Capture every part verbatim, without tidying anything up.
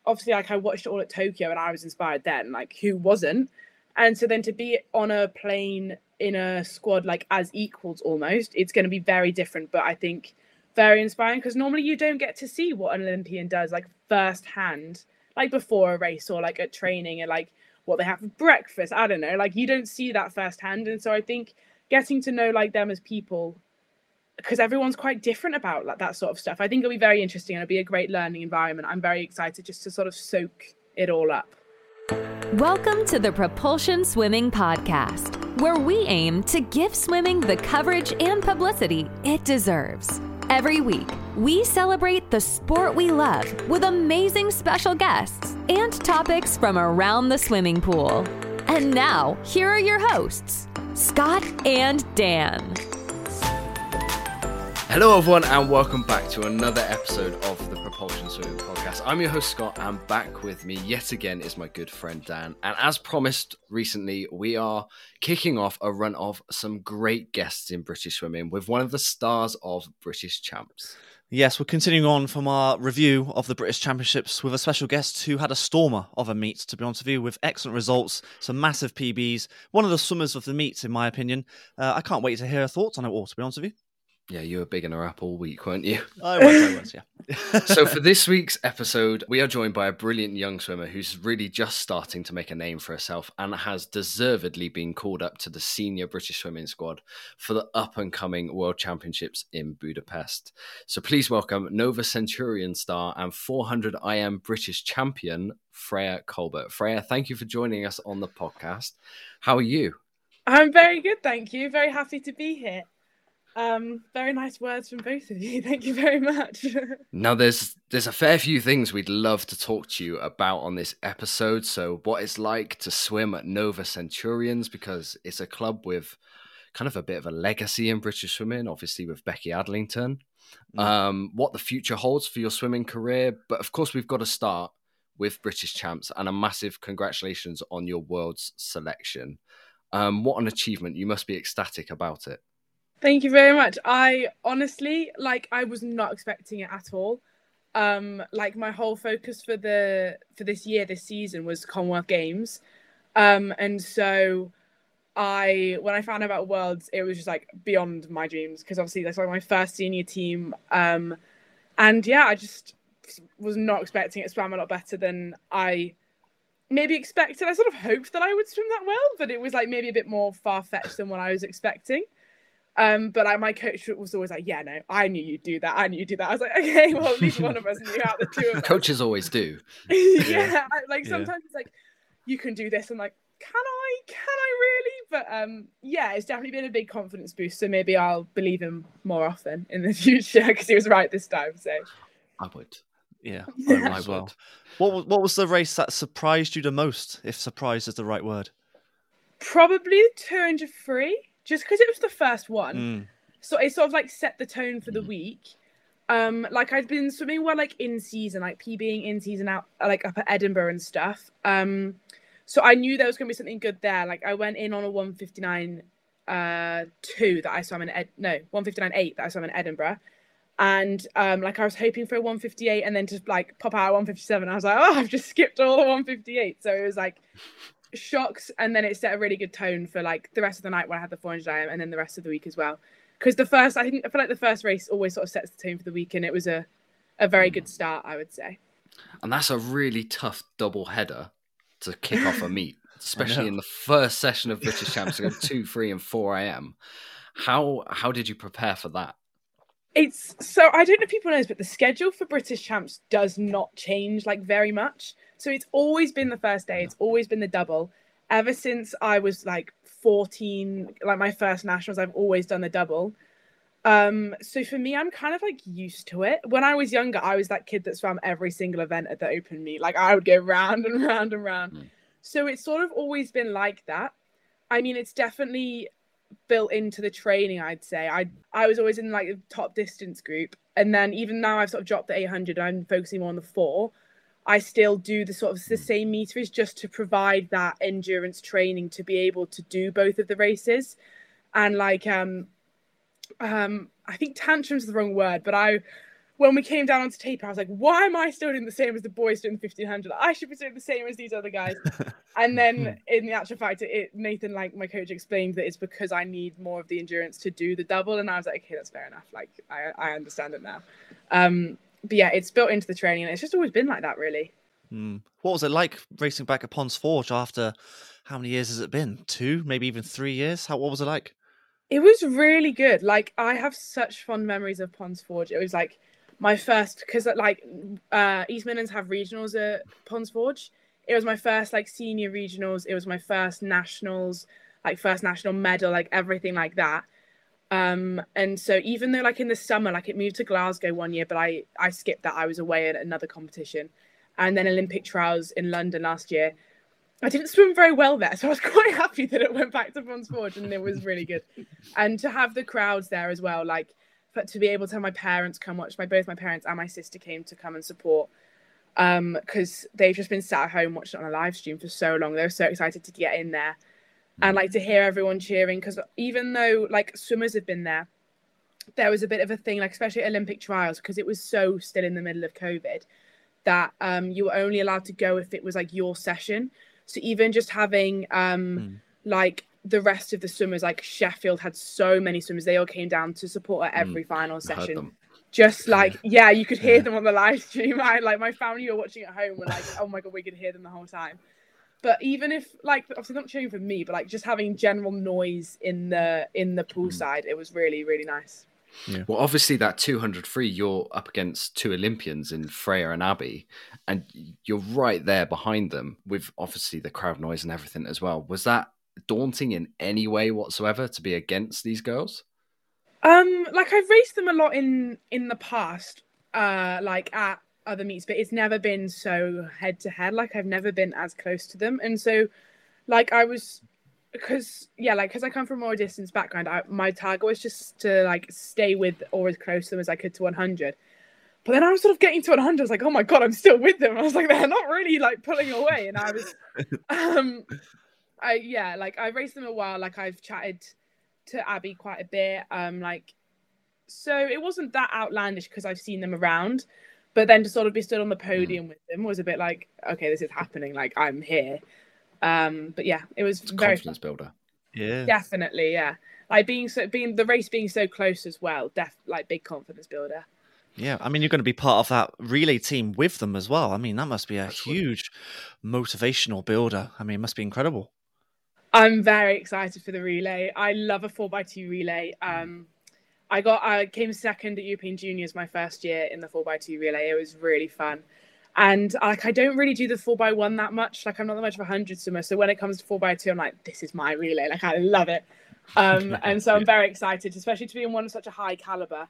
obviously, like I watched it all at Tokyo and I was inspired then, like who wasn't? And so then to be on a plane in a squad like as equals almost, it's going to be very different, but I think very inspiring because normally you don't get to see what an Olympian does like firsthand, like before a race or like at training and like what they have for breakfast. I don't know, like you don't see that firsthand. And so I think getting to know like them as people, because everyone's quite different about like that sort of stuff, I think it'll be very interesting and it'll be a great learning environment. I'm very excited just to sort of soak it all up. Welcome to the Propulsion Swimming Podcast, where we aim to give swimming the coverage and publicity it deserves. Every week, we celebrate the sport we love with amazing special guests and topics from around the swimming pool. And now, here are your hosts, Scott and Dan. Hello everyone and welcome back to another episode of the Propulsion Swimming Podcast. I'm your host Scott and back with me yet again is my good friend Dan. And as promised recently, we are kicking off a run of some great guests in British swimming with one of the stars of British Champs. Yes, we're continuing on from our review of the British Championships with a special guest who had a stormer of a meet, to be honest with you, with excellent results, some massive P Bs, one of the swimmers of the meet in my opinion. Uh, I can't wait to hear her thoughts on it all, to be honest with you. Yeah, you were bigging her up all week, weren't you? I was, I was, yeah. So for this week's episode, we are joined by a brilliant young swimmer who's really just starting to make a name for herself and has deservedly been called up to the senior British swimming squad for the up-and-coming World Championships in Budapest. So please welcome Nova Centurion star and four hundred I M British champion, Freya Colbert. Freya, thank you for joining us on the podcast. How are you? I'm very good, thank you. Very happy to be here. Um, very nice words from both of you. Thank you very much. Now, there's there's a fair few things we'd love to talk to you about on this episode. So what it's like to swim at Nova Centurions, because it's a club with kind of a bit of a legacy in British swimming, obviously with Becky Adlington. Mm. Um, what the future holds for your swimming career. But of course, we've got to start with British Champs and a massive congratulations on your world's selection. Um, what an achievement. You must be ecstatic about it. Thank you very much. I honestly, like, I was not expecting it at all. Um, like, my whole focus for the for this year, this season, was Commonwealth Games. Um, and so I, when I found out about Worlds, it was just, like, beyond my dreams, because obviously that's like my first senior team. Um, and yeah, I just was not expecting it. It swam a lot better than I maybe expected. I sort of hoped that I would swim that well, but it was, like, maybe a bit more far-fetched than what I was expecting. Um, but like my coach was always like, yeah, no, I knew you'd do that. I knew you'd do that. I was like, okay, well, at least one of us knew out the two of us. Coaches always do. yeah, like sometimes yeah. It's like, you can do this. I'm like, can I? Can I really? But um, yeah, it's definitely been a big confidence boost. So maybe I'll believe him more often in the future because he was right this time. So I would. Yeah, I as well. What was, what was the race that surprised you the most, if surprise is the right word? Probably the two hundred free. Just because it was the first one. Mm. So it sort of like set the tone for the mm. week. Um, like I'd been swimming well, like in season, like PBing in season out, like up at Edinburgh and stuff. Um, so I knew there was going to be something good there. Like I went in on a one fifty-nine uh, two that I swam in, Ed- no, one fifty-nine eight that I swam in Edinburgh. And um, like I was hoping for a one fifty-eight and then just like pop out at one fifty-seven. I was like, oh, I've just skipped all the one fifty-eight. So it was like shocks, and then it set a really good tone for like the rest of the night when I had the four hundred I M and then the rest of the week as well, because the first I think I feel like the first race always sort of sets the tone for the week, and it was a a very good start, I would say. And that's a really tough double header to kick off a meet, especially in the first session of British Champs, to go two, three, and four A M. How how did you prepare for that? It's so I don't know if people know this, but the schedule for British Champs does not change like very much. So it's always been the first day. It's always been the double. Ever since I was like fourteen, like my first nationals, I've always done the double. Um, so for me, I'm kind of like used to it. When I was younger, I was that kid that swam every single event at the open meet. Like I would go round and round and round. Mm. So it's sort of always been like that. I mean, it's definitely built into the training, I'd say. I I was always in like the top distance group. And then even now I've sort of dropped the eight hundred, I'm focusing more on the four. I still do the sort of the same meterage just to provide that endurance training to be able to do both of the races. And like, um, um, I think tantrum's the wrong word, but I, when we came down onto taper, I was like, why am I still doing the same as the boys doing the fifteen hundred? I should be doing the same as these other guys. And then in the actual fact, it, Nathan, like my coach, explained that it's because I need more of the endurance to do the double. And I was like, okay, that's fair enough. Like, I, I understand it now. Um, but yeah, it's built into the training, and it's just always been like that, really. Mm. What was it like racing back at Ponds Forge after, how many years has it been? Two, maybe even three years? How What was it like? It was really good. Like, I have such fond memories of Ponds Forge. It was like my first, because like uh, East Midlands have regionals at Ponds Forge. It was my first like senior regionals. It was my first nationals, like first national medal, like everything like that. Um, and so even though like in the summer, like it moved to Glasgow one year, but I, I skipped that. I was away at another competition. And then Olympic trials in London last year. I didn't swim very well there, so I was quite happy that it went back to Ponds Forge, and it was really good. And to have the crowds there as well, like, but to be able to have my parents come watch, my both my parents and my sister came to come and support, um, because they've just been sat at home watching it on a live stream for so long. They were so excited to get in there, and like to hear everyone cheering. Because even though like swimmers have been there, there was a bit of a thing, like especially at Olympic trials, because it was so still in the middle of COVID, that um, you were only allowed to go if it was like your session. So even just having um, mm. like the rest of the swimmers, like Sheffield had so many swimmers, they all came down to support at every mm. final session. Just like, yeah, you could hear yeah. them on the live stream. I, like my family who were watching at home were like, oh my God, we could hear them the whole time. But even if like, obviously not cheering for me, but like just having general noise in the in the poolside, mm. it was really, really nice. Yeah. Well, obviously that two hundred free, you're up against two Olympians in Freya and Abby, and you're right there behind them with obviously the crowd noise and everything as well. Was that daunting in any way whatsoever to be against these girls? Um, like I've raced them a lot in in the past, uh, like at other meets, but it's never been so head to head. Like I've never been as close to them, and so like I was. Because, yeah, like, because I come from a more distance background, I, my target was just to, like, stay with or as close to them as I could to one hundred. But then I was sort of getting to one hundred. I was like, oh, my God, I'm still with them. I was like, they're not really, like, pulling away. And I was, um, I yeah, like, I've raced them a while. Like, I've chatted to Abby quite a bit. Um, like, so it wasn't that outlandish because I've seen them around. But then to sort of be stood on the podium mm. with them was a bit like, okay, this is happening. Like, I'm here. Um, but yeah, it was it's very confidence fun. builder. Yeah, definitely. Yeah, like being so being the race being so close as well. Def like big confidence builder. Yeah, I mean, you're going to be part of that relay team with them as well. I mean, that must be a That's huge what... motivational builder. I mean, it must be incredible. I'm very excited for the relay. I love a four by two relay. Um, I got I came second at European Juniors my first year in the four by two relay. It was really fun. And like I don't really do the four by one that much. Like I'm not that much of a hundred swimmer. So when it comes to four by two, I'm like, this is my relay. Like I love it. Um, and so I'm very excited, especially to be in one of such a high caliber.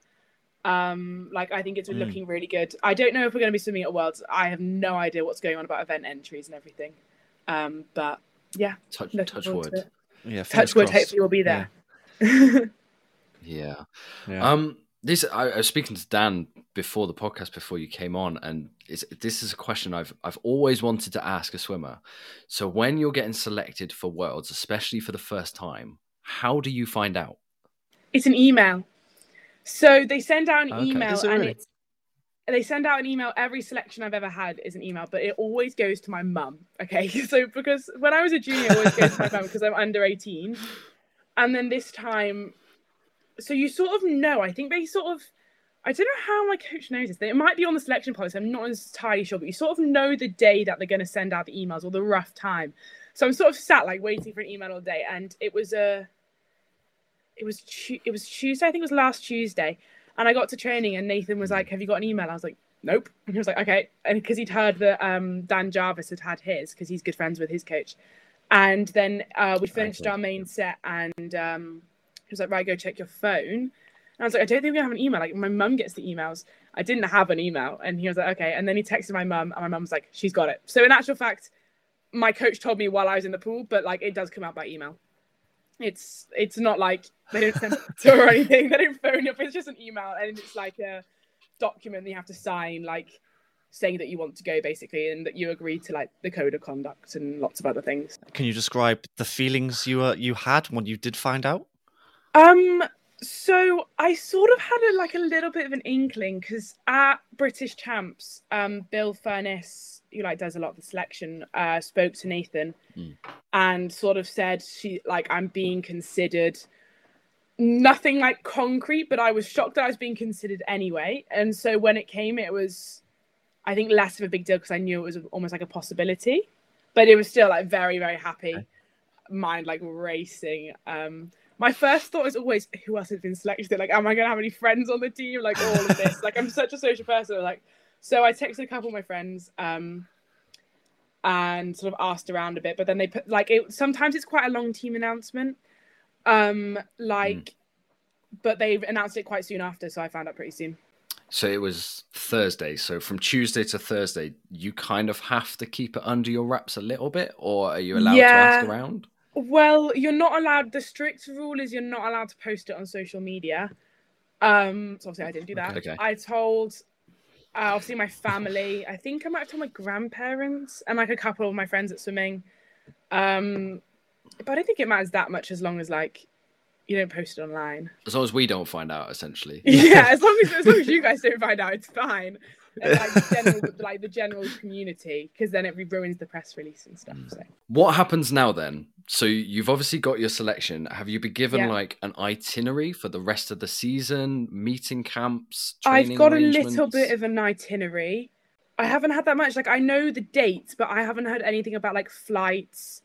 Um, like I think it's mm. looking really good. I don't know if we're going to be swimming at Worlds. I have no idea what's going on about event entries and everything. Um, but yeah, touch, touch wood. Yeah, touch wood. Hopefully we'll be there. Yeah. yeah. yeah. Um. This I, I was speaking to Dan before the podcast, before you came on, and it's, this is a question I've I've always wanted to ask a swimmer. So when you're getting selected for Worlds, especially for the first time, how do you find out? It's an email. So they send out an okay. email, it and really? it's they send out an email. Every selection I've ever had is an email, but it always goes to my mum. Okay, so because when I was a junior, it always goes to my mum because I'm under eighteen, and then this time. So you sort of know, I think they sort of, I don't know how my coach knows this. It might be on the selection policy. I'm not entirely sure, but you sort of know the day that they're going to send out the emails or the rough time. So I'm sort of sat like waiting for an email all day. And it was a, it was, it was Tuesday. I think it was last Tuesday. And I got to training and Nathan was like, have you got an email? I was like, nope. And he was like, okay. And because he'd heard that um, Dan Jarvis had had his, because he's good friends with his coach. And then uh, we finished okay. our main set and, um, he was like, right, go check your phone. And I was like, I don't think we have an email. Like, my mum gets the emails. I didn't have an email. And he was like, okay. And then he texted my mum, and my mum was like, she's got it. So in actual fact, my coach told me while I was in the pool, but like, it does come out by email. It's it's not like they don't send it to her or anything. They don't phone you up. It's just an email. And it's like a document that you have to sign, like saying that you want to go, basically, and that you agree to like the code of conduct and lots of other things. Can you describe the feelings you uh, you had when you did find out? Um, So I sort of had a, like a little bit of an inkling because at British Champs, um, Bill Furness, who like does a lot of the selection, uh, spoke to Nathan mm. and sort of said she like I'm being considered. Nothing like concrete, but I was shocked that I was being considered anyway. And so when it came, it was, I think, less of a big deal because I knew it was almost like a possibility. But it was still like very, very happy, okay. Mind like racing. Um, my first thought is always, who else has been selected? Like, am I going to have any friends on the team? Like all of this. Like, I'm such a social person. Like, so I texted a couple of my friends um, and sort of asked around a bit. But then they put like it. Sometimes it's quite a long team announcement. Um, like, mm. but they announced it quite soon after, so I found out pretty soon. So it was Thursday. So from Tuesday to Thursday, you kind of have to keep it under your wraps a little bit, or are you allowed yeah. to ask around? Well, you're not allowed. The strict rule is you're not allowed to post it on social media. Um, so obviously I didn't do that. Okay. I told, uh, obviously my family. I think I might have told my grandparents and like a couple of my friends at swimming. Um. But I don't think it matters that much as long as like you don't post it online. As long as we don't find out, essentially. Yeah, as long as as long as you guys don't find out, it's fine. And, like, the general, like the general community, because then it ruins the press release and stuff. So. What happens now then? So you've obviously got your selection. Have you been given yeah. like an itinerary for the rest of the season, meeting camps, training I've got a arrangements? little bit of an itinerary. I haven't had that much. Like I know the dates, but I haven't heard anything about like flights.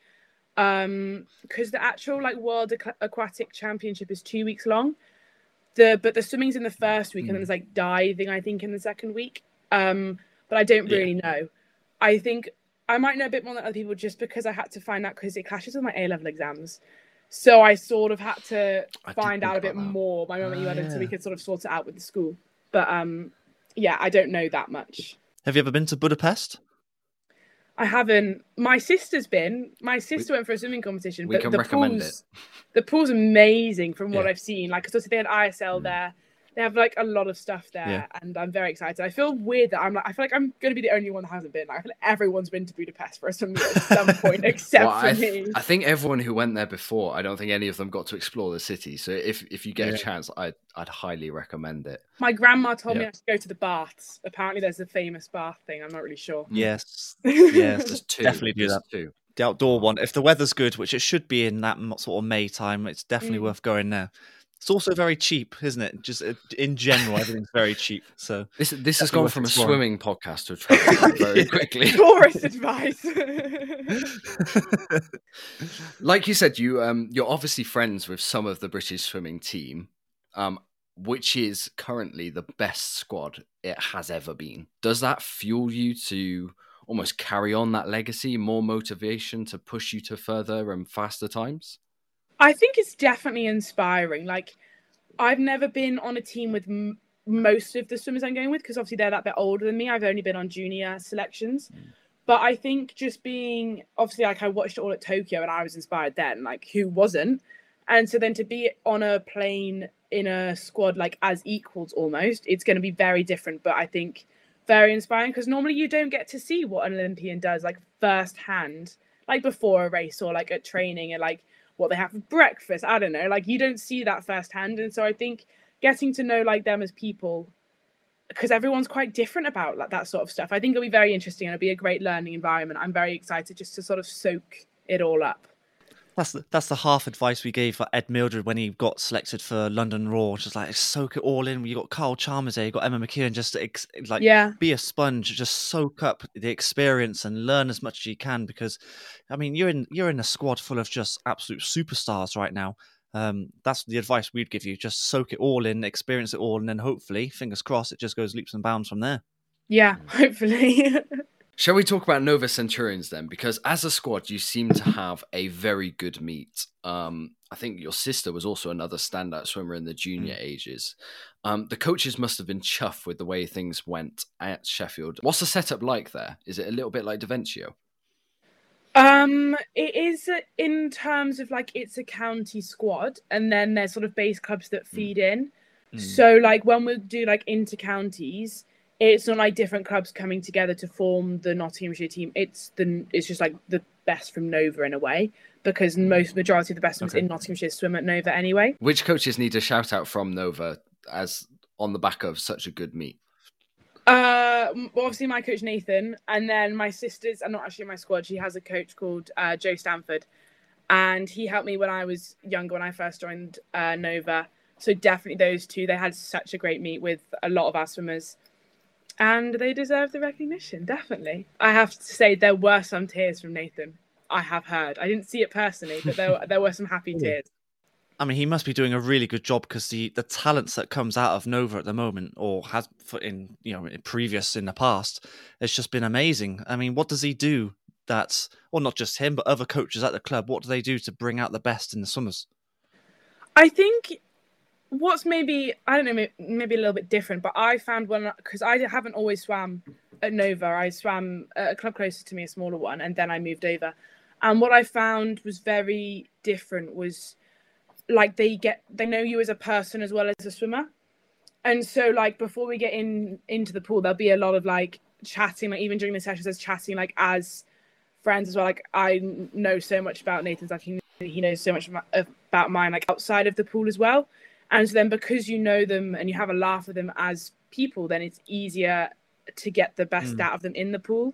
Um, because the actual like World Aqu- Aquatic Championship is two weeks long. The but the swimming's in the first week, mm. and then there's like diving, I think, in the second week. Um, but I don't really yeah. know. I think I might know a bit more than other people just because I had to find out because it clashes with my A-level exams. So I sort of had to I find out a bit that. more. My mum and you had it so we could sort of sort it out with the school. But um, yeah, I don't know that much. Have you ever been to Budapest? I haven't. My sister's been. My sister we, went for a swimming competition. We but can the recommend pool's, it. The pool's amazing from what yeah. I've seen. Like, because they had I S L mm. there. They have like a lot of stuff there, yeah. and I'm very excited. I feel weird that I'm like. I feel like I'm going to be the only one that hasn't been. Like, I feel like everyone's been to Budapest for some at some point, except well, for I th- me. I think everyone who went there before. I don't think any of them got to explore the city. So if if you get yeah. a chance, I'd I'd highly recommend it. My grandma told yeah. me I should go to the baths. Apparently, there's a famous bath thing. I'm not really sure. Yes, yes, there's two. Definitely do that too. The outdoor one. If the weather's good, which it should be in that sort of May time, it's definitely mm. worth going there. It's also very cheap, isn't it? Just in general, everything's very cheap. So this this has gone from a swimming podcast to a travel very quickly. Tourist advice. Like you said, you um you're obviously friends with some of the British swimming team, um, which is currently the best squad it has ever been. Does that fuel you to almost carry on that legacy, more motivation to push you to further and faster times? I think it's definitely inspiring. Like, I've never been on a team with m- most of the swimmers I'm going with because obviously they're that bit older than me. I've only been on junior selections. Mm. But I think just being, obviously, like I watched it all at Tokyo and I was inspired then. Like, who wasn't? And so then to be on a plane in a squad like as equals almost, it's going to be very different. But I think very inspiring because normally you don't get to see what an Olympian does like firsthand, like before a race or like at training and like what they have for breakfast. I don't know, like you don't see that firsthand. And so I think getting to know like them as people, because everyone's quite different about like that sort of stuff, I think it'll be very interesting and it'll be a great learning environment. I'm very excited just to sort of soak it all up. That's the, that's the half advice we gave for Ed Mildred when he got selected for London Raw. Just like soak it all in. You got Carl Chalmers there, you got Emma McKeon. Just ex, like yeah. be a sponge, just soak up the experience and learn as much as you can. Because I mean, you're in you're in a squad full of just absolute superstars right now. Um, that's the advice we'd give you. Just soak it all in, experience it all, and then hopefully, fingers crossed, it just goes leaps and bounds from there. Yeah, hopefully. Shall we talk about Nova Centurions then? Because as a squad, you seem to have a very good meet. Um, I think your sister was also another standout swimmer in the junior mm. ages. Um, the coaches must have been chuffed with the way things went at Sheffield. What's the setup like there? Is it a little bit like Davencio? Um, it is in terms of like it's a county squad, and then there's sort of base clubs that feed mm. in. Mm. So like when we do like inter-counties, it's not like different clubs coming together to form the Nottinghamshire team. It's the it's just like the best from Nova in a way, because most majority of the best swimmers Okay. in Nottinghamshire swim at Nova anyway. Which coaches need a shout out from Nova as on the back of such a good meet? Uh, well, obviously my coach Nathan, and then my sisters are not actually in my squad. She has a coach called uh, Joe Stanford, and he helped me when I was younger, when I first joined uh, Nova. So definitely those two. They had such a great meet with a lot of our swimmers, and they deserve the recognition. Definitely, I have to say there were some tears from Nathan. I have heard. I didn't see it personally, but there there were some happy tears. I mean, he must be doing a really good job, because the, the talents that comes out of Nova at the moment, or has in you know in previous in the past, it's just been amazing. I mean, what does he do? That's well, not just him, but other coaches at the club. What do they do to bring out the best in the swimmers? I think what's maybe I don't know maybe, maybe a little bit different, but I found one because I haven't always swam at Nova. I swam at a club closer to me, a smaller one, and then I moved over. And what I found was very different was, like, they get they know you as a person as well as a swimmer. And so, like, before we get in into the pool, there'll be a lot of like chatting, like even during the sessions, there's chatting like as friends as well. Like, I know so much about Nathan's, like he, he knows so much about mine, like outside of the pool as well. And so then because you know them and you have a laugh with them as people, then it's easier to get the best mm. out of them in the pool.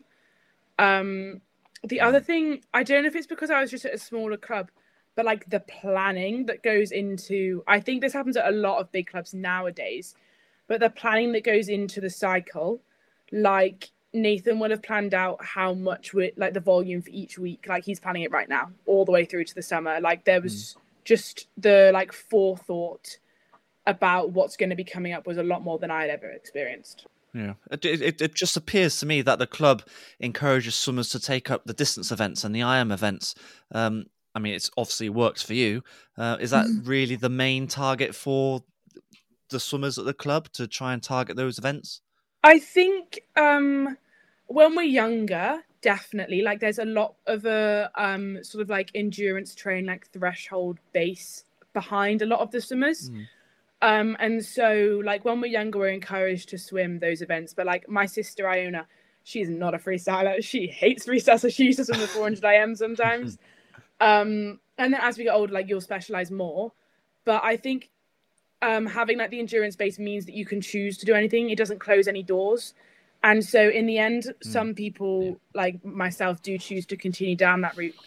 Um, the other thing, I don't know if it's because I was just at a smaller club, but like the planning that goes into, I think this happens at a lot of big clubs nowadays, but the planning that goes into the cycle, like Nathan would have planned out how much we like the volume for each week. Like he's planning it right now, all the way through to the summer. Like there was mm. just the like forethought about what's going to be coming up was a lot more than I had ever experienced. Yeah, it, it it just appears to me that the club encourages swimmers to take up the distance events and the I M events. Um, I mean, it's obviously works for you. Uh, is that mm. really the main target for the swimmers at the club, to try and target those events? I think um, when we're younger, definitely. Like, there's a lot of a um, sort of like endurance train, like threshold base behind a lot of the swimmers. Mm. Um, and so, like, when we're younger, we're encouraged to swim those events. But, like, my sister, Iona, she's not a freestyler. She hates freestyle, so she used to swim the four hundred I M sometimes. um, and then as we get older, like, you'll specialize more. But I think um, having, like, the endurance base means that you can choose to do anything. It doesn't close any doors. And so, in the end, mm. some people, yeah. like myself, do choose to continue down that route.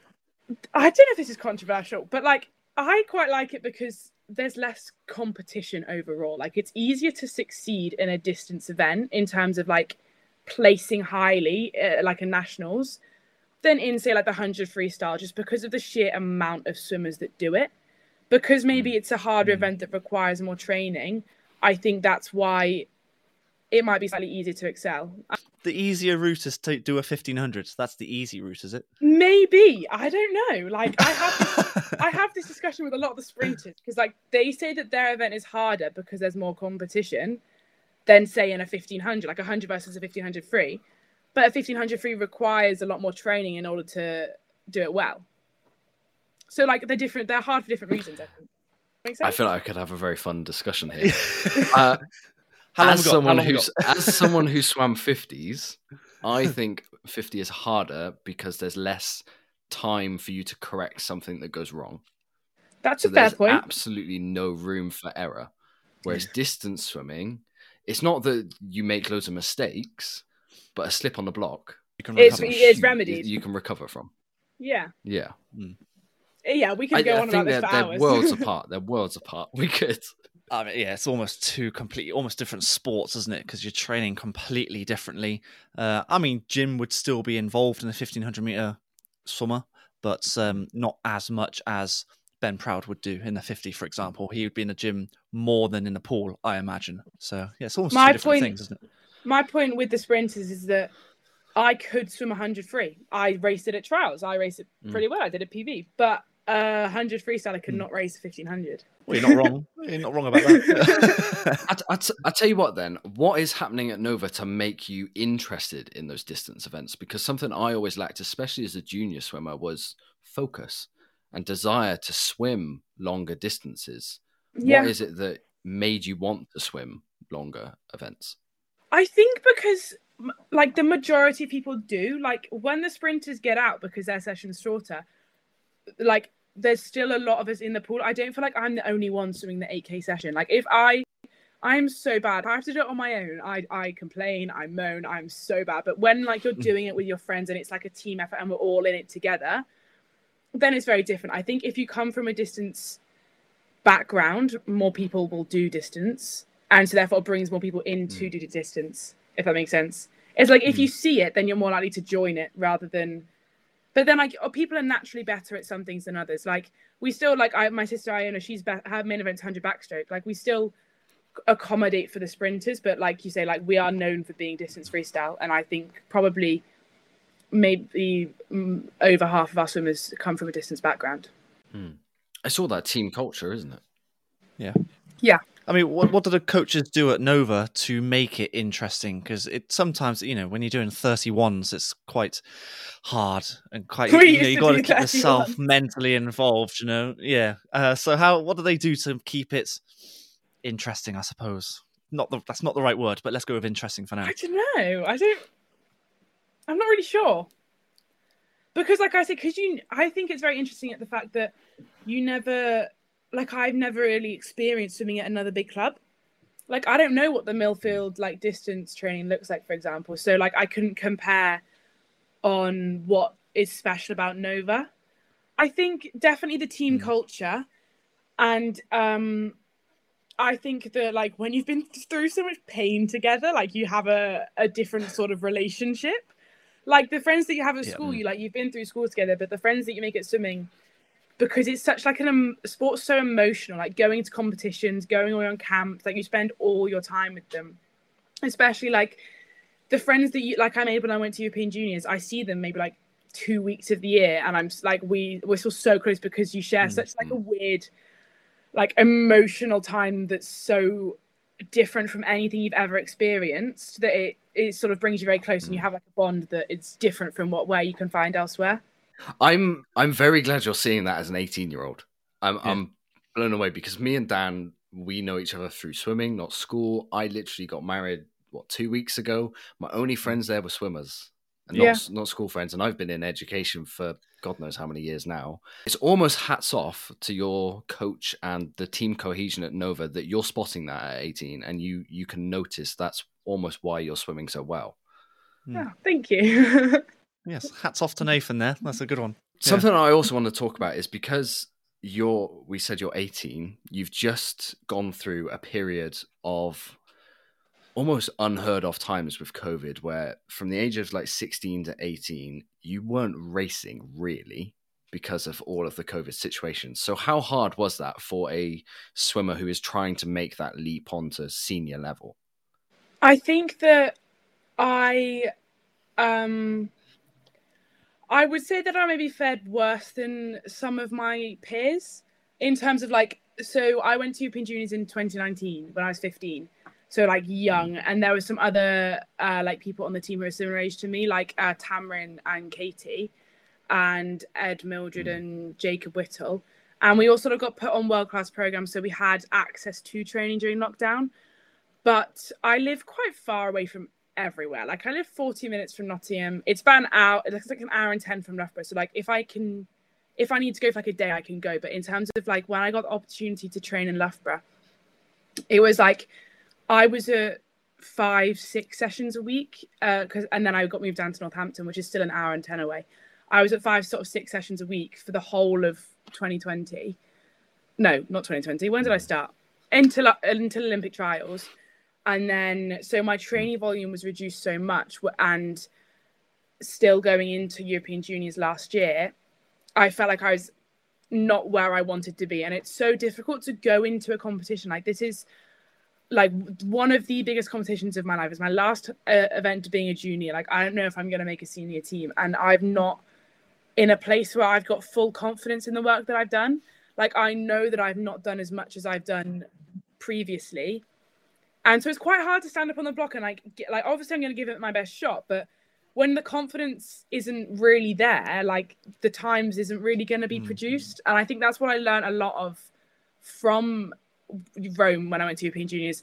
I don't know if this is controversial, but, like, I quite like it because there's less competition overall. Like, it's easier to succeed in a distance event in terms of like placing highly uh, like a nationals than in, say, like the one hundred freestyle, just because of the sheer amount of swimmers that do it. Because maybe it's a harder mm. event that requires more training, I think that's why it might be slightly easier to excel. The easier route is to do a fifteen hundred. That's the easy route, is it? Maybe. I don't know. Like, I have this, I have this discussion with a lot of the sprinters, because, like, they say that their event is harder because there's more competition than, say, in a fifteen hundred, like a one hundred versus a fifteen hundred free. But a fifteen hundred free requires a lot more training in order to do it well. So, like, they're different. They're hard for different reasons, I think. Make sense? I feel like I could have a very fun discussion here. uh, As someone who's as someone who swam fifties, I think fifty is harder because there's less time for you to correct something that goes wrong. That's so a fair there's point. Absolutely no room for error. Whereas distance swimming, it's not that you make loads of mistakes, but a slip on the block, you can it's, it's remedied. You can recover from. Yeah. Yeah. Mm. Yeah, we can go I, on I think about this they're, for they're hours. worlds apart. They're worlds apart. We could. I mean, yeah, it's almost two completely, almost different sports, isn't it? Because you're training completely differently. Uh, I mean, Jim would still be involved in the fifteen hundred meter swimmer, but um, not as much as Ben Proud would do in the fifty, for example. He would be in the gym more than in the pool, I imagine. So, yeah, it's almost my two different point, things, isn't it? My point with the sprinters is that I could swim one hundred free. I raced it at trials. I raced it pretty mm. well. I did a P V, but uh, one hundred freestyle, I could mm. not race a fifteen hundred. Well, you're not wrong. You're not wrong about that. I, I, t- I tell you what, then, what is happening at Nova to make you interested in those distance events? Because something I always lacked, especially as a junior swimmer, was focus and desire to swim longer distances. Yeah. What is it that made you want to swim longer events? I think because like the majority of people do. Like when the sprinters get out because their session's shorter, like there's still a lot of us in the pool. I don't feel like I'm the only one swimming the eight K session. Like if I, I'm so bad. If I have to do it on my own, I I complain, I moan, I'm so bad. But when like you're doing it with your friends and it's like a team effort and we're all in it together, then it's very different. I think if you come from a distance background, more people will do distance. And so therefore it brings more people in to mm. do the distance, if that makes sense. It's like, mm. if you see it, then you're more likely to join it rather than... But then, like, oh, people are naturally better at some things than others. Like, we still, like, I, my sister Iona, she's be- her main event's one hundred backstroke. Like, we still accommodate for the sprinters, but like you say, like, we are known for being distance freestyle. And I think probably maybe mm, over half of our swimmers come from a distance background. Hmm. I saw that team culture, isn't it? Yeah. Yeah. I mean, what what do the coaches do at Nova to make it interesting? Because it sometimes, you know, when you're doing thirty-ones, it's quite hard and quite, you, you know, you got to keep yourself mentally involved, you know? Yeah. Uh, so how, what do they do to keep it interesting, I suppose? Not the, that's not the right word, but let's go with interesting for now. I don't know. I don't, I'm not really sure. Because like I said, because you, I think it's very interesting at the fact that you never... Like, I've never really experienced swimming at another big club. Like, I don't know what the Millfield, like, distance training looks like, for example. So, like, I couldn't compare on what is special about Nova. I think definitely the team mm. culture. And um, I think that, like, when you've been through so much pain together, like, you have a, a different sort of relationship. Like, the friends that you have at yeah. school, you, like, you've been through school together, but the friends that you make at swimming... Because it's such like an um, sport's so emotional, like going to competitions, going away on camps, like you spend all your time with them. Especially like the friends that you, like I made when I went to European Juniors, I see them maybe like two weeks of the year. And I'm like, we, we're still so close because you share mm-hmm. such like a weird, like emotional time that's so different from anything you've ever experienced that it, it sort of brings you very close mm-hmm. and you have like a bond that it's different from what, where you can find elsewhere. I'm I'm very glad you're seeing that as an eighteen-year-old. I'm yeah. I'm blown away because me and Dan, we know each other through swimming, not school. I literally got married, what, two weeks ago? My only friends there were swimmers and not, yeah. not school friends. And I've been in education for God knows how many years now. It's almost hats off to your coach and the team cohesion at Nova that you're spotting that at eighteen and you you can notice that's almost why you're swimming so well. Yeah, thank you. Yes, hats off to Nathan there. That's a good one. Something yeah. I also want to talk about is because you're, we said you're eighteen, you've just gone through a period of almost unheard of times with COVID, where from the age of like sixteen to eighteen, you weren't racing really because of all of the COVID situations. So how hard was that for a swimmer who is trying to make that leap onto senior level? I think that I... um. I would say that I maybe fared worse than some of my peers in terms of like, so I went to European Juniors in twenty nineteen when I was fifteen. So like young. And there were some other uh, like people on the team who were similar age to me, like uh, Tamrin and Katie and Ed Mildred mm. and Jacob Whittle. And we all sort of got put on world-class programs. So we had access to training during lockdown. But I live quite far away from everywhere. Like I live forty minutes from Nottingham. It's about an hour, it's like an hour and ten from Loughborough. So like if I can, if I need to go for like a day, I can go. But in terms of like when I got the opportunity to train in Loughborough, it was like I was at five, six sessions a week. Uh, cause, and then I got moved down to Northampton, which is still an hour and ten away. I was at five sort of six sessions a week for the whole of twenty twenty. No, not twenty twenty. When did I start? Until, until Olympic trials. And then, so my training volume was reduced so much, and still going into European Juniors last year, I felt like I was not where I wanted to be. And it's so difficult to go into a competition. Like this is like one of the biggest competitions of my life. It's my last uh, event being a junior. Like, I don't know if I'm going to make a senior team. And I'm not in a place where I've got full confidence in the work that I've done. Like, I know that I've not done as much as I've done previously. And so it's quite hard to stand up on the block and like, get, like obviously I'm going to give it my best shot, but when the confidence isn't really there, like the times isn't really going to be mm-hmm. produced. And I think that's what I learned a lot of from Rome when I went to European Juniors.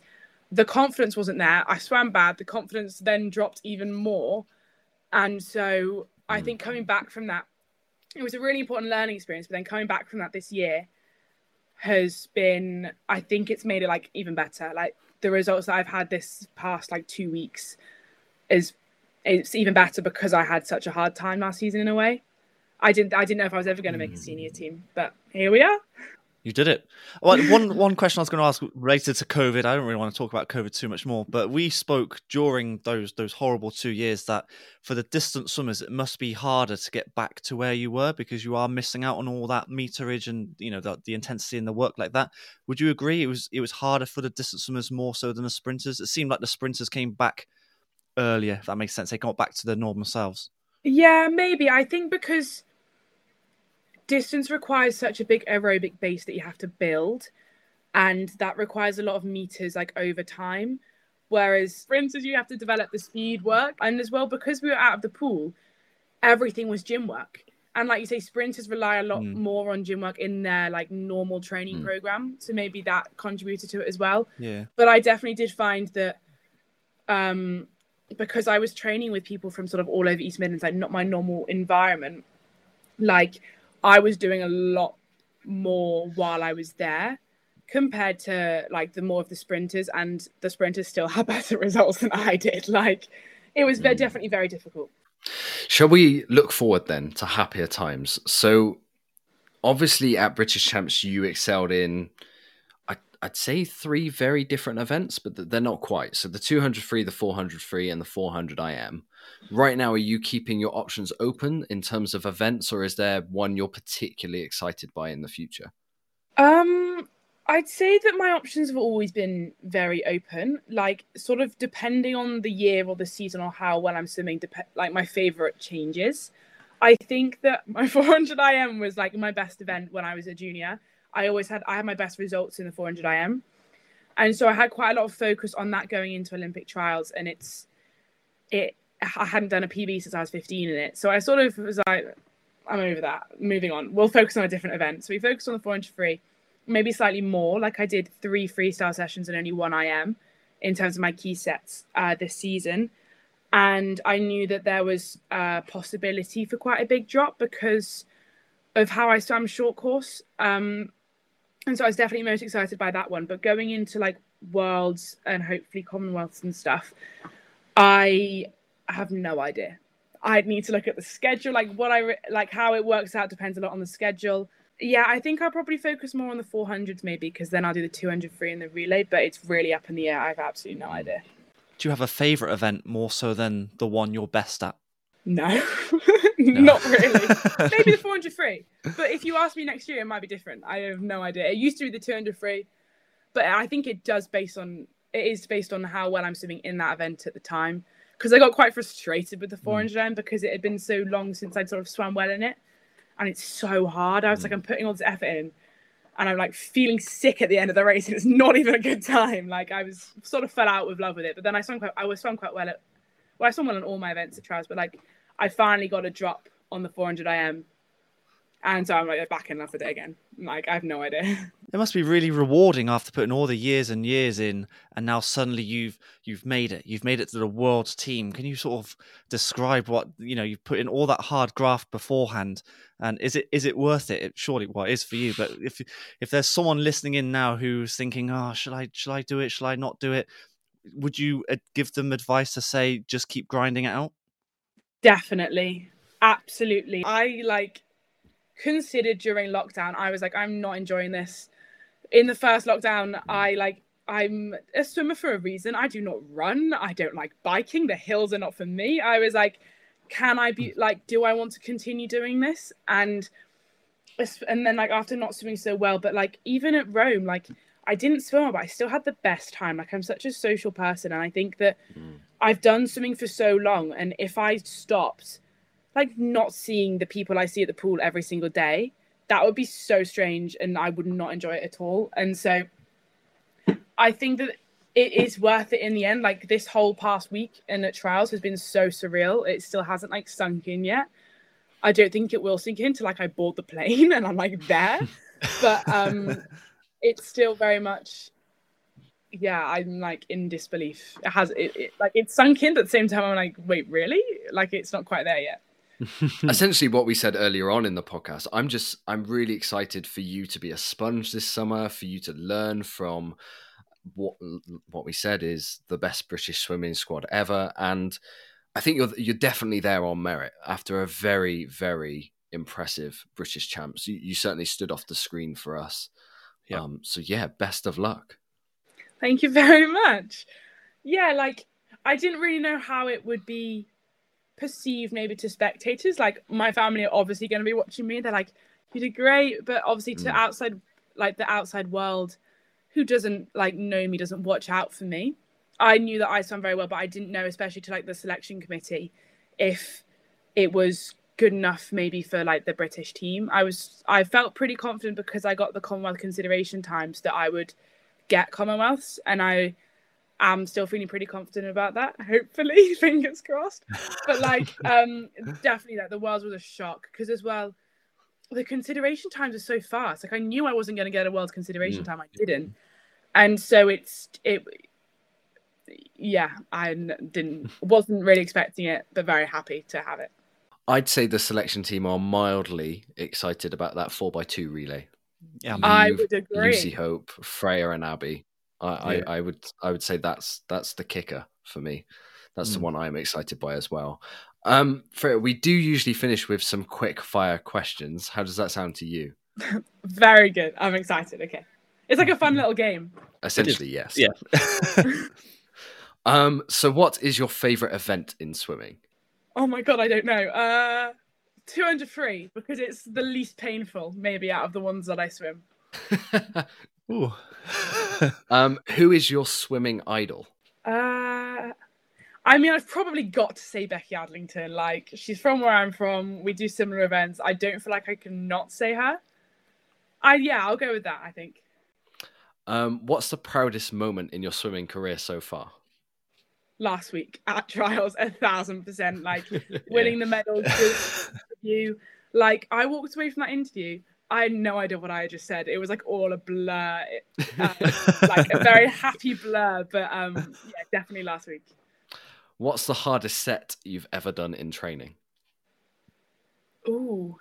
the confidence wasn't there. I swam bad. The confidence then dropped even more. And so I think coming back from that, it was a really important learning experience. But then coming back from that this year has been, I think it's made it like even better. Like the results that I've had this past like two weeks is it's even better because I had such a hard time last season in a way. I didn't I didn't know if I was ever going to make a senior team, but here we are. You did it. Well, one one question I was going to ask related to COVID. I don't really want to talk about COVID too much more, but we spoke during those those horrible two years that for the distance swimmers, it must be harder to get back to where you were because you are missing out on all that meterage and you know the, the intensity in the work like that. Would you agree? It was it was harder for the distance swimmers more so than the sprinters. It seemed like the sprinters came back earlier. If that makes sense. They got back to their normal selves. Yeah, maybe. I think because distance requires such a big aerobic base that you have to build, and that requires a lot of meters like over time, whereas sprinters you have to develop the speed work. And as well, because we were out of the pool, everything was gym work, and like you say, sprinters rely a lot mm. more on gym work in their like normal training mm. program, so maybe that contributed to it as well. Yeah, but I definitely did find that um because I was training with people from sort of all over East Midlands, like not my normal environment, like I was doing a lot more while I was there compared to like the more of the sprinters, and the sprinters still had better results than I did. Like it was very, definitely very difficult. Shall we look forward then to happier times? So obviously at British Champs, you excelled in, I, I'd say three very different events, but they're not quite. So the two hundred free, the four hundred free, and the four hundred I M. Right now, are you keeping your options open in terms of events, or is there one you're particularly excited by in the future? Um, I'd say that my options have always been very open, like sort of depending on the year or the season or how well I'm swimming, dep- like my favorite changes. I think that my four hundred I M was like my best event when I was a junior. I always had, I had my best results in the four hundred I M. And so I had quite a lot of focus on that going into Olympic trials. And it's, it, I hadn't done a P B since I was fifteen in it. So I sort of was like, I'm over that, moving on. We'll focus on a different event. So we focused on the four hundred free, maybe slightly more. Like I did three freestyle sessions and only one I M in terms of my key sets uh, this season. And I knew that there was a possibility for quite a big drop because of how I swam short course. Um, and so I was definitely most excited by that one. But going into like Worlds and hopefully Commonwealths and stuff, I have no idea. I'd need to look at the schedule, like what I re- like how it works out depends a lot on the schedule. Yeah, I think I'll probably focus more on the four hundreds maybe, because then I'll do the two hundred free and the relay, but it's really up in the air. I have absolutely no idea. Do you have a favourite event more so than the one you're best at? No, no. Not really. Maybe the four hundred free. But if you ask me next year, it might be different. I have no idea. It used to be the two hundred free, but I think it does based on, it is based on how well I'm swimming in that event at the time. Because I got quite frustrated with the four hundred M because it had been so long since I'd sort of swam well in it. And it's so hard. I was mm. like, I'm putting all this effort in and I'm like feeling sick at the end of the race. And it's not even a good time. Like I was sort of fell out with love with it. But then I swam quite, I was swam quite well at, well, I swam well on all my events at trials, but like I finally got a drop on the four hundred I M. And so I'm like back in love with it again. Like I have no idea. It must be really rewarding after putting all the years and years in, and now suddenly you've you've made it. You've made it to the world's team. Can you sort of describe what you know? You've put in all that hard graft beforehand, and is it is it worth it? It surely well, it is for you. But if if there's someone listening in now who's thinking, oh, should I should I do it? Should I not do it? Would you give them advice to say just keep grinding it out? Definitely, absolutely. I like. Considered during lockdown, I was like, I'm not enjoying this. In the first lockdown, I like, I'm a swimmer for a reason. I do not run. I don't like biking. The hills are not for me. I was like, can I be like, do I want to continue doing this? And and then like after not swimming so well, but like even at Rome, like I didn't swim, but I still had the best time. Like I'm such a social person. And I think that mm. I've done swimming for so long. And if I stopped, like not seeing the people I see at the pool every single day, that would be so strange and I would not enjoy it at all. And so I think that it is worth it in the end. Like this whole past week and at trials has been so surreal. It still hasn't like sunk in yet. I don't think it will sink in till like I board the plane and I'm like there. But um, it's still very much, yeah, I'm like in disbelief. It has it, it like it's sunk in, but at the same time, I'm like, wait, really? Like it's not quite there yet. Essentially what we said earlier on in the podcast, I'm just I'm really excited for you to be a sponge this summer, for you to learn from what what we said is the best British swimming squad ever, and I think you're you're definitely there on merit after a very very impressive British champs. You, you certainly stood off the screen for us. Yeah. Um, so yeah, best of luck. Thank you very much. Yeah, like I didn't really know how it would be perceived maybe to spectators. Like my family are obviously going to be watching me. They're like, you did great. But obviously to Mm. outside, like the outside world who doesn't like know me, doesn't watch out for me. I knew that I swam very well, but I didn't know, especially to like the selection committee, if it was good enough maybe for like the British team. I was, I felt pretty confident because I got the Commonwealth consideration times that I would get Commonwealths, and I I'm still feeling pretty confident about that. Hopefully, fingers crossed. But like, um, definitely, like the Worlds was a shock because as well, the consideration times are so fast. Like I knew I wasn't going to get a Worlds consideration Mm. time, I didn't, and so it's it. Yeah, I didn't wasn't really expecting it, but very happy to have it. I'd say the selection team are mildly excited about that four by two relay. Yeah. I You, would agree. Lucy Hope, Freya, and Abby. I, Yeah. I, I would I would say that's that's the kicker for me. That's the Mm. one I'm excited by as well. Um, Freya, we do usually finish with some quick fire questions. How does that sound to you? Very good. I'm excited. Okay, it's like a fun little game. Essentially, yes. Yeah. Um, so what is your favorite event in swimming? Oh my god, I don't know. Uh, two hundred free because it's the least painful, maybe out of the ones that I swim. Ooh. um, who is your swimming idol? Uh, I mean, I've probably got to say Becky Adlington. Like, she's from where I'm from. We do similar events. I don't feel like I can not say her. I yeah, I'll go with that. I think. Um, what's the proudest moment in your swimming career so far? Last week at trials, a thousand percent. Like winning the medal, you. Like I walked away from that interview. I had no idea what I had just said. It was like all a blur, it, uh, like a very happy blur. But um, yeah, definitely last week. What's the hardest set you've ever done in training? Ooh,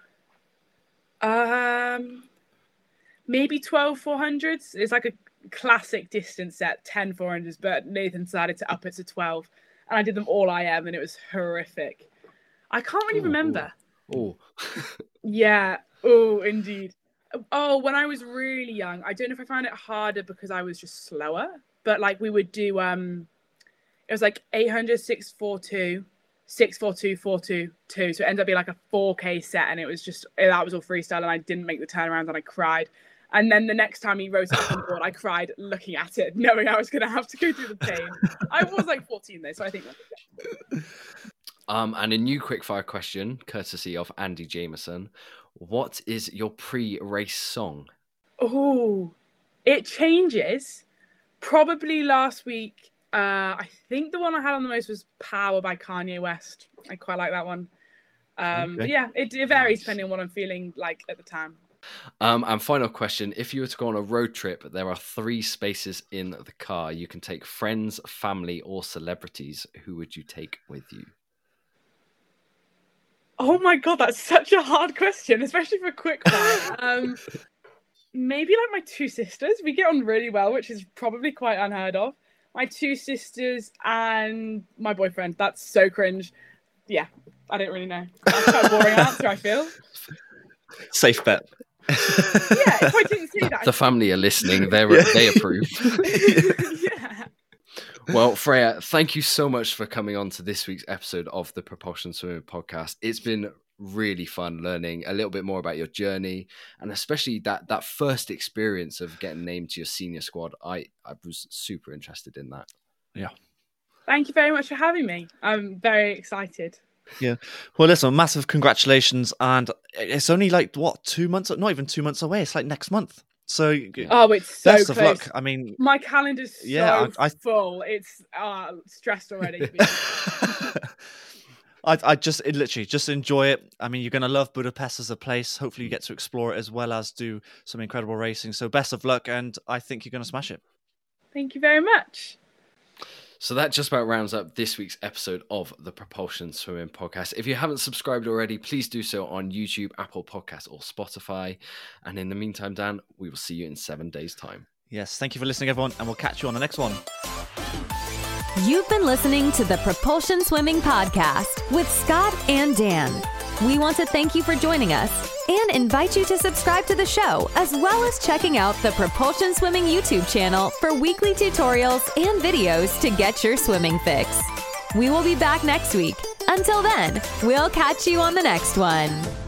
um, maybe twelve four hundreds. It's like a classic distance set, ten four hundreds. But Nathan decided to up it to twelve, and I did them all I M, and it was horrific. I can't really Ooh, remember. Oh, Yeah. Oh, indeed. Oh, when I was really young, I don't know if I found it harder because I was just slower, but like we would do, um, it was like eight hundred, six forty-two, six forty-two, four twenty-two. So it ended up being like a four K set, and it was just, that was all freestyle, and I didn't make the turnaround, and I cried. And then the next time he wrote it up on board, I cried looking at it, knowing I was going to have to go through the pain. I was like fourteen though, so I think that's um, and a new quickfire question, courtesy of Andy Jameson. What is your pre-race song? Oh, it changes. Probably last week, uh, I think the one I had on the most was Power by Kanye West. I quite like that one. Um, Okay. But yeah, it, it varies Nice. depending on what I'm feeling like at the time. Um, and final question, if you were to go on a road trip, there are three spaces in the car. You can take friends, family, or celebrities. Who would you take with you? Oh my God, that's such a hard question, especially for quick fire. um, maybe like my two sisters. We get on really well, which is probably quite unheard of. My two sisters and my boyfriend. That's so cringe. Yeah, I don't really know. That's quite a boring answer, I feel. Safe bet. Yeah, if I didn't say that. The family are listening. They Yeah. they approve. Yeah. Well, Freya, thank you so much for coming on to this week's episode of the Propulsion Swimming Podcast. It's been really fun learning a little bit more about your journey, and especially that that first experience of getting named to your senior squad. I, I was super interested in that. Yeah. Thank you very much for having me. I'm very excited. Yeah. Well, listen, massive congratulations. And it's only like, what, two months? Not even two months away. It's like next month. So Oh, it's so best close. of luck. I mean, My calendar's so Yeah, I- I- full. It's uh, stressed already. I, I just it literally just enjoy it. I mean, you're going to love Budapest as a place. Hopefully you get to explore it as well as do some incredible racing. So best of luck. And I think you're going to smash it. Thank you very much. So that just about rounds up this week's episode of the Propulsion Swimming Podcast. If you haven't subscribed already, please do so on YouTube, Apple Podcasts, or Spotify. And in the meantime, Dan, we will see you in seven days' time. Yes, thank you for listening, everyone, and we'll catch you on the next one. You've been listening to the Propulsion Swimming Podcast with Scott and Dan. We want to thank you for joining us and invite you to subscribe to the show, as well as checking out the Propulsion Swimming YouTube channel for weekly tutorials and videos to get your swimming fix. We will be back next week. Until then, we'll catch you on the next one.